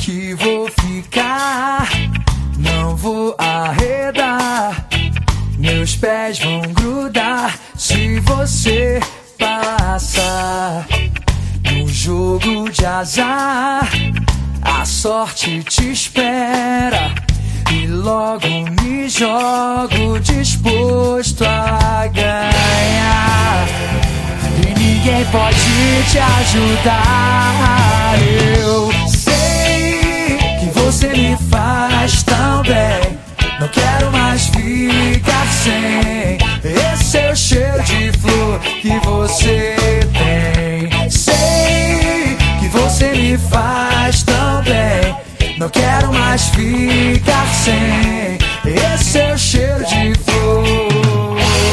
que vou ficar, não vou arredar. Meus pés vão grudar se você passar. No jogo de azar, a sorte te espera e logo me jogo disposto a ganhar. E ninguém pode te ajudar. Eu sei que você me faz tão bem, não quero mais ficar sem esse seu cheiro de flor que você tem. Sei que você me faz tão bem, não quero mais ficar sem esse seu cheiro de flor.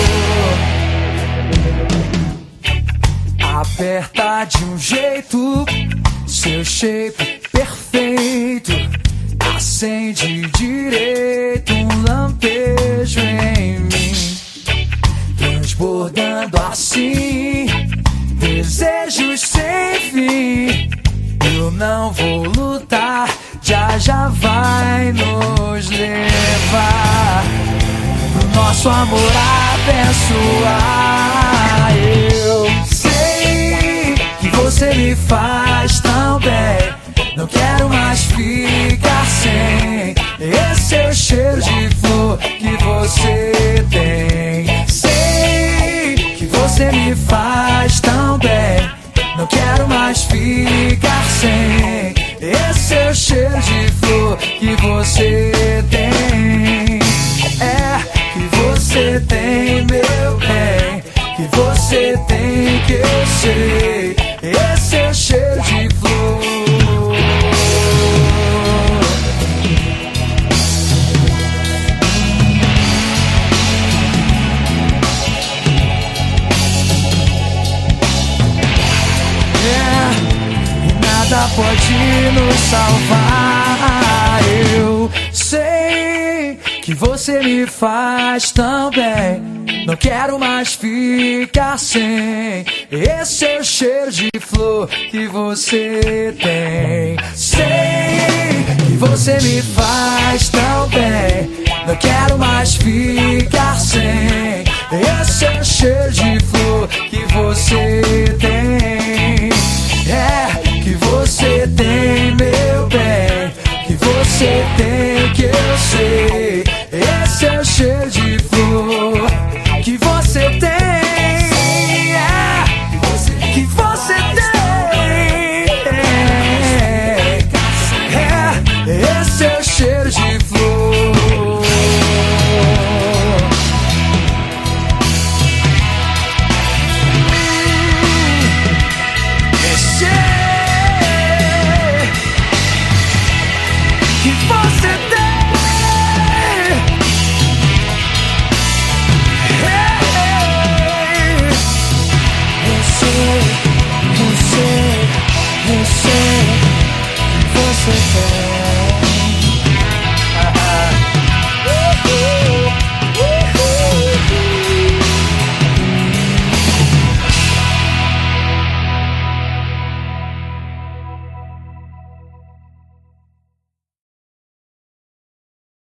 Aperta de um jeito, seu shape perfeito, acende direito um lampejo em mim, transbordando assim desejos sem fim. Eu não vou lutar, já vai nos levar pro nosso amor abençoar. Eu sei que você me faz tão bem, não quero mais ficar sem esse seu cheiro de flor que você tem. Sei que você me faz tão bem, não quero mais ficar sem esse seu cheiro de flor que você tem. É que você tem, meu bem, que você tem, que eu sei, esse seu cheiro de flor. Nada pode nos salvar. Eu sei que você me faz tão bem, não quero mais ficar sem esse seu cheiro de flor que você tem. Sei que você me faz tão bem, não quero mais ficar sem esse seu cheiro de flor